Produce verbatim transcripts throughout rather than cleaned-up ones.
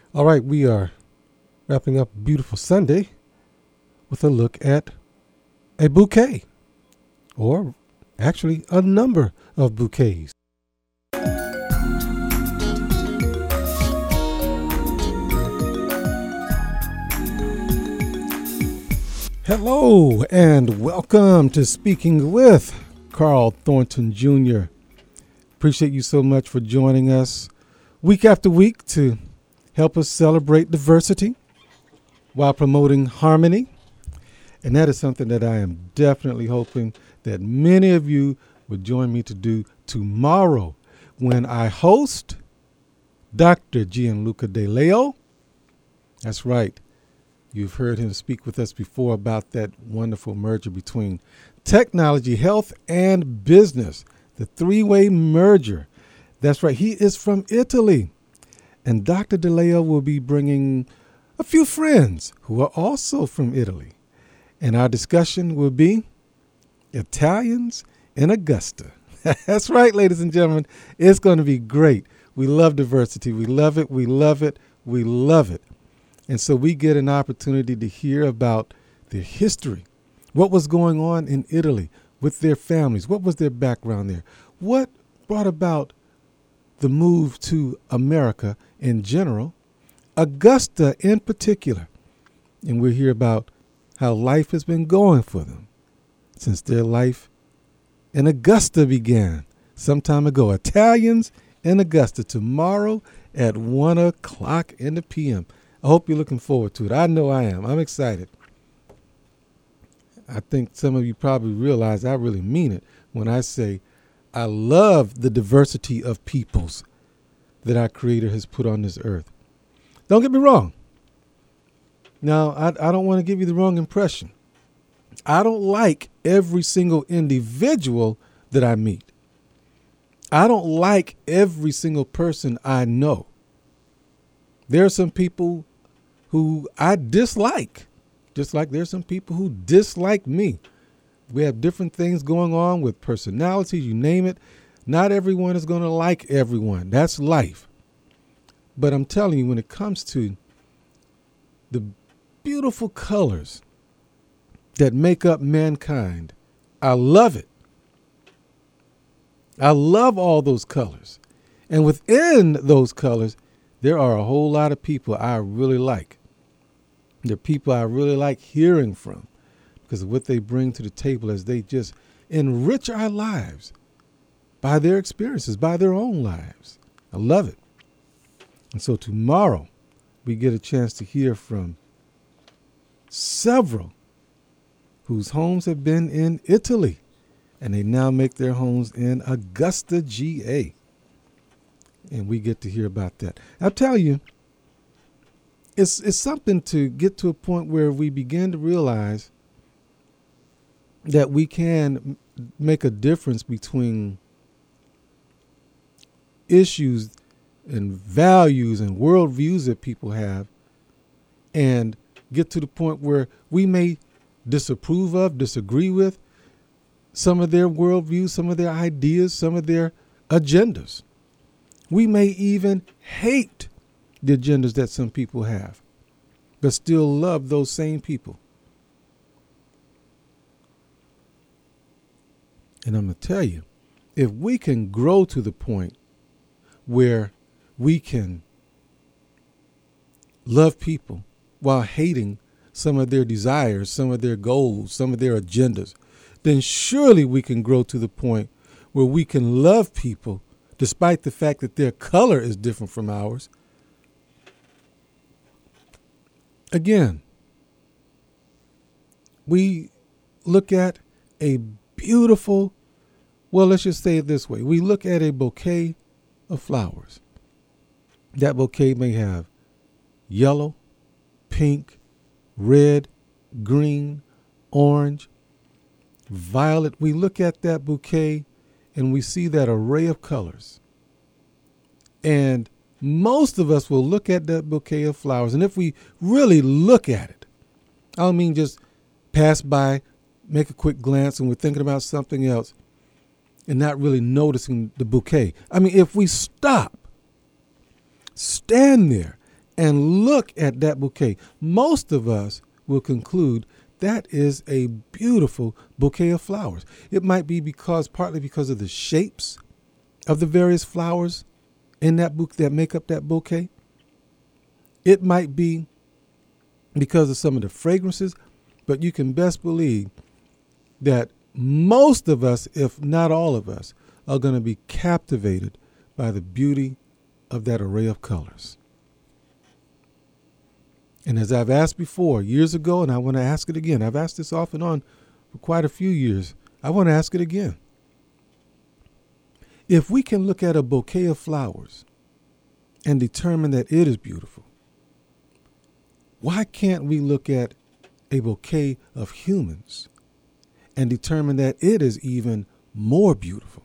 All right, we are wrapping up Beautiful Sunday with a look at a bouquet, or actually a number of bouquets. Hello and welcome to Speaking with Carl Thornton Junior Appreciate you so much for joining us week after week to help us celebrate diversity while promoting harmony. And that is something that I am definitely hoping that many of you would join me to do tomorrow when I host Doctor Gianluca De Leo. That's right. You've heard him speak with us before about that wonderful merger between technology, health, and business, the three-way merger. That's right. He is from Italy. And Doctor De Leo will be bringing a few friends who are also from Italy. And our discussion will be Italians in Augusta. That's right, ladies and gentlemen. It's going to be great. We love diversity. We love it. We love it. We love it. And so we get an opportunity to hear about their history, what was going on in Italy with their families, what was their background there, what brought about the move to America in general, Augusta in particular. And we'll hear about how life has been going for them since their life in Augusta began some time ago. Italians in Augusta tomorrow at one o'clock in the p m. I hope you're looking forward to it. I know I am. I'm excited. I think some of you probably realize I really mean it when I say I love the diversity of peoples that our Creator has put on this earth. Don't get me wrong. Now, I, I don't want to give you the wrong impression. I don't like every single individual that I meet. I don't like every single person I know. There are some people who I dislike, just like there's some people who dislike me. We have different things going on with personalities, you name it. Not everyone is going to like everyone. That's life. But I'm telling you, when it comes to the beautiful colors that make up mankind, I love it. I love all those colors. And within those colors, there are a whole lot of people I really like. They're people I really like hearing from because of what they bring to the table as they just enrich our lives by their experiences, by their own lives. I love it. And so tomorrow we get a chance to hear from several whose homes have been in Italy and they now make their homes in Augusta, G A. And we get to hear about that. I'll tell you, it's it's something to get to a point where we begin to realize that we can make a difference between issues and values and worldviews that people have and get to the point where we may disapprove of, disagree with some of their worldviews, some of their ideas, some of their agendas. We may even hate the agendas that some people have, but still love those same people. And I'm going to tell you, if we can grow to the point where we can love people while hating some of their desires, some of their goals, some of their agendas, then surely we can grow to the point where we can love people despite the fact that their color is different from ours. Again, we look at a beautiful, well, let's just say it this way. We look at a bouquet of flowers. That bouquet may have yellow, pink, red, green, orange, violet. We look at that bouquet and we see that array of colors. And most of us will look at that bouquet of flowers. And if we really look at it, I don't mean just pass by, make a quick glance, and we're thinking about something else and not really noticing the bouquet. I mean, if we stop, stand there, and look at that bouquet, most of us will conclude that is a beautiful bouquet of flowers. It might be because, partly because of the shapes of the various flowers in that book that make up that bouquet. It might be because of some of the fragrances, but you can best believe that most of us, if not all of us, are going to be captivated by the beauty of that array of colors. And as I've asked before years ago, and I want to ask it again, I've asked this off and on for quite a few years. I want to ask it again. If we can look at a bouquet of flowers and determine that it is beautiful, why can't we look at a bouquet of humans and determine that it is even more beautiful?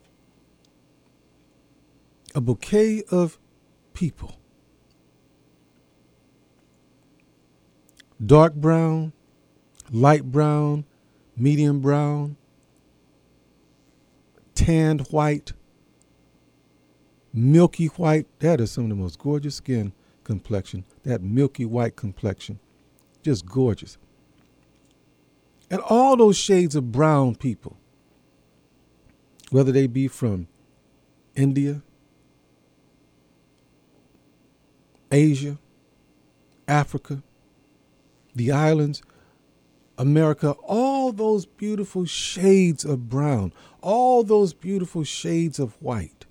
A bouquet of people. Dark brown, light brown, medium brown, tanned white, milky white. That is some of the most gorgeous skin complexion. That milky white complexion. Just gorgeous. And all those shades of brown people, whether they be from India, Asia, Africa, the islands, America, all those beautiful shades of brown, all those beautiful shades of white.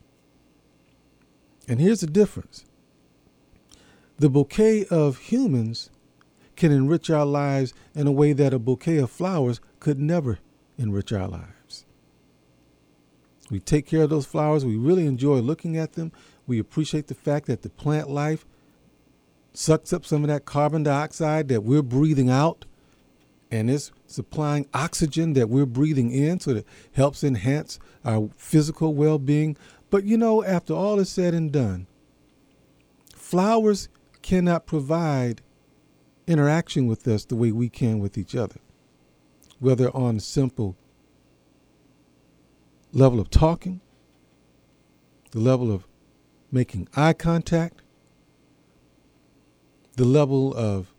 And here's the difference. The bouquet of humans can enrich our lives in a way that a bouquet of flowers could never enrich our lives. We take care of those flowers. We really enjoy looking at them. We appreciate the fact that the plant life sucks up some of that carbon dioxide that we're breathing out, and it's supplying oxygen that we're breathing in, so that it helps enhance our physical well-being. But you know, after all is said and done, flowers cannot provide interaction with us the way we can with each other, whether on a simple level of talking, the level of making eye contact, the level of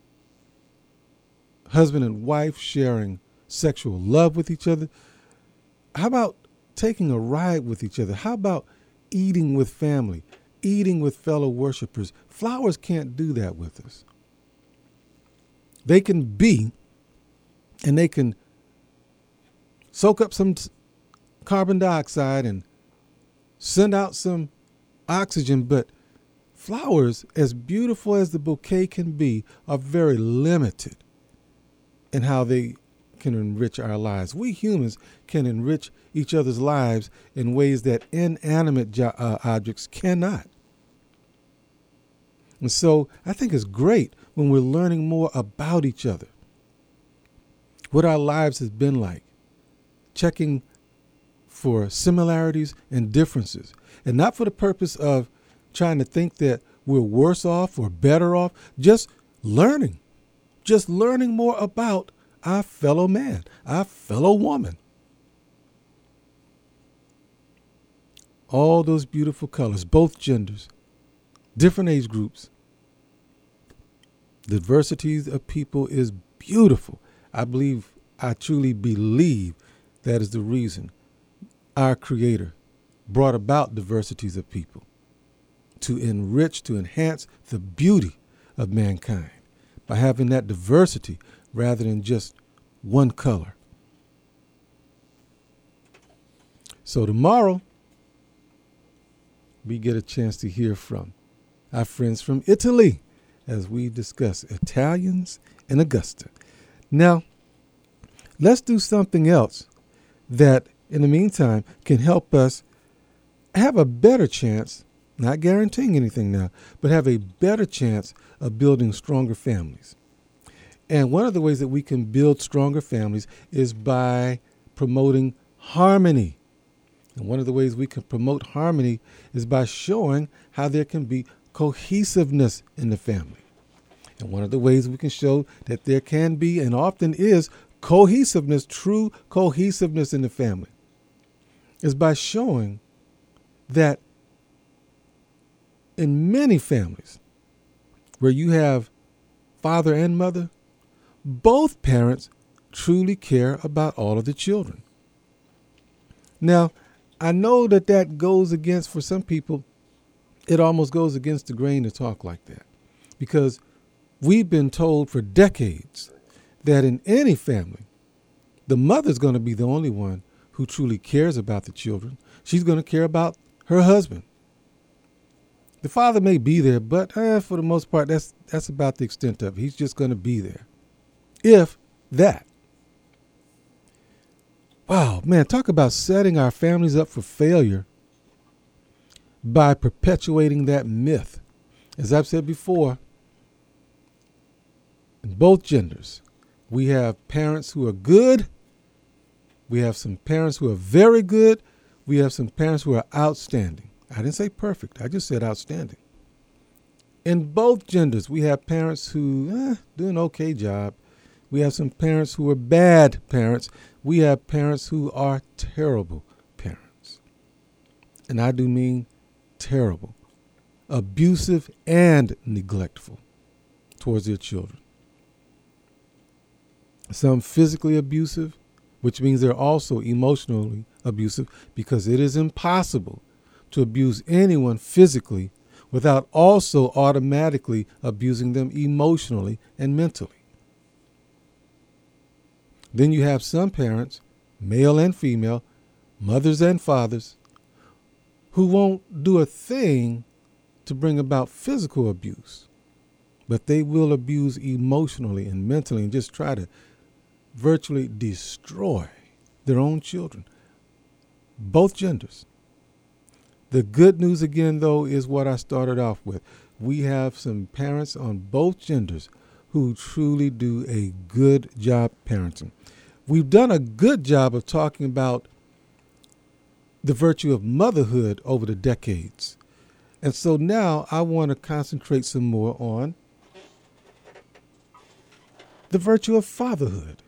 husband and wife sharing sexual love with each other. How about taking a ride with each other? How about eating with family, eating with fellow worshipers? Flowers can't do that with us. They can be, and they can soak up some t- carbon dioxide and send out some oxygen, but flowers, as beautiful as the bouquet can be, are very limited in how they can enrich our lives. We humans can enrich each other's lives in ways that inanimate jo- uh, objects cannot. And so I think it's great when we're learning more about each other, what our lives has been like, checking for similarities and differences, and not for the purpose of trying to think that we're worse off or better off, just learning, just learning more about our fellow man, our fellow woman. All those beautiful colors, both genders, different age groups. The diversity of people is beautiful. I believe, I truly believe that is the reason our Creator brought about diversities of people, to enrich, to enhance the beauty of mankind by having that diversity rather than just one color. So tomorrow, we get a chance to hear from our friends from Italy as we discuss Italians in Augusta. Now, let's do something else that, in the meantime, can help us have a better chance, not guaranteeing anything now, but have a better chance of building stronger families. And one of the ways that we can build stronger families is by promoting harmony. And one of the ways we can promote harmony is by showing how there can be cohesiveness in the family. And one of the ways we can show that there can be, and often is, cohesiveness, true cohesiveness in the family, is by showing that in many families, where you have father and mother, both parents truly care about all of the children. Now, I know that that goes against, for some people, it almost goes against the grain to talk like that, because we've been told for decades that in any family, the mother's going to be the only one who truly cares about the children. She's going to care about her husband. The father may be there, but eh, for the most part, that's that's about the extent of it. He's just going to be there, if that. Wow, man, talk about setting our families up for failure by perpetuating that myth. As I've said before, in both genders, we have parents who are good. We have some parents who are very good. We have some parents who are outstanding. I didn't say perfect. I just said outstanding. In both genders, we have parents who eh, do an okay job. We have some parents who are bad parents. We have parents who are terrible parents. And I do mean terrible, abusive and neglectful towards their children. Some physically abusive, which means they're also emotionally abusive, because it is impossible to abuse anyone physically without also automatically abusing them emotionally and mentally. Then you have some parents, male and female, mothers and fathers, who won't do a thing to bring about physical abuse, but they will abuse emotionally and mentally and just try to virtually destroy their own children. Both genders. The good news again, though, is what I started off with. We have some parents on both genders who truly do a good job parenting. We've done a good job of talking about the virtue of motherhood over the decades. And so now I want to concentrate some more on the virtue of fatherhood.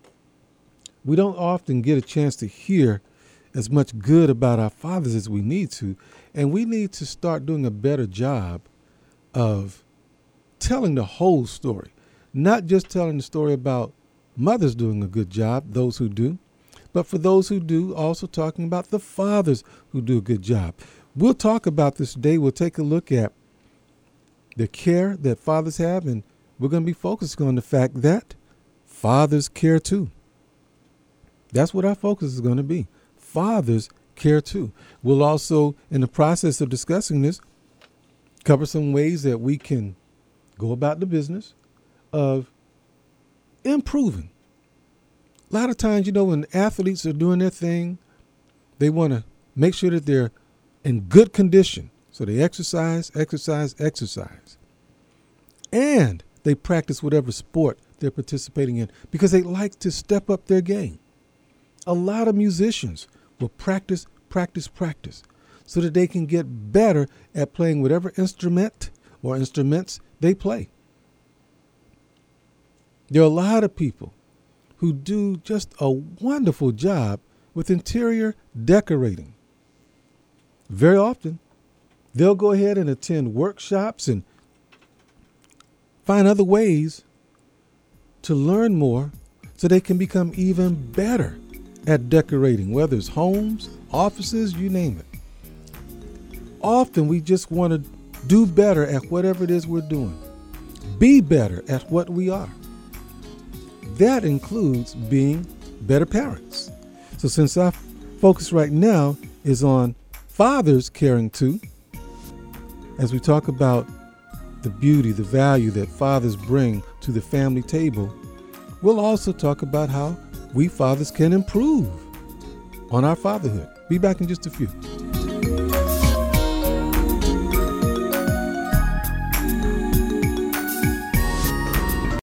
We don't often get a chance to hear as much good about our fathers as we need to, and we need to start doing a better job of telling the whole story, not just telling the story about mothers doing a good job, those who do, but for those who do, also talking about the fathers who do a good job. We'll talk about this today. We'll take a look at the care that fathers have, and we're going to be focusing on the fact that fathers care too. That's what our focus is going to be. Fathers care too. We'll also, in the process of discussing this, cover some ways that we can go about the business of improving. A lot of times, you know, when athletes are doing their thing, they want to make sure that they're in good condition. So they exercise, exercise, exercise. And they practice whatever sport they're participating in because they like to step up their game. A lot of musicians will practice, practice, practice so that they can get better at playing whatever instrument or instruments they play. There are a lot of people who do just a wonderful job with interior decorating. Very often, they'll go ahead and attend workshops and find other ways to learn more so they can become even better at decorating, whether it's homes, offices, you name it. Often we just want to do better at whatever it is we're doing. Be better at what we are. That includes being better parents. So since our focus right now is on fathers caring too, as we talk about the beauty, the value that fathers bring to the family table, we'll also talk about how we fathers can improve on our fatherhood. Be back in just a few.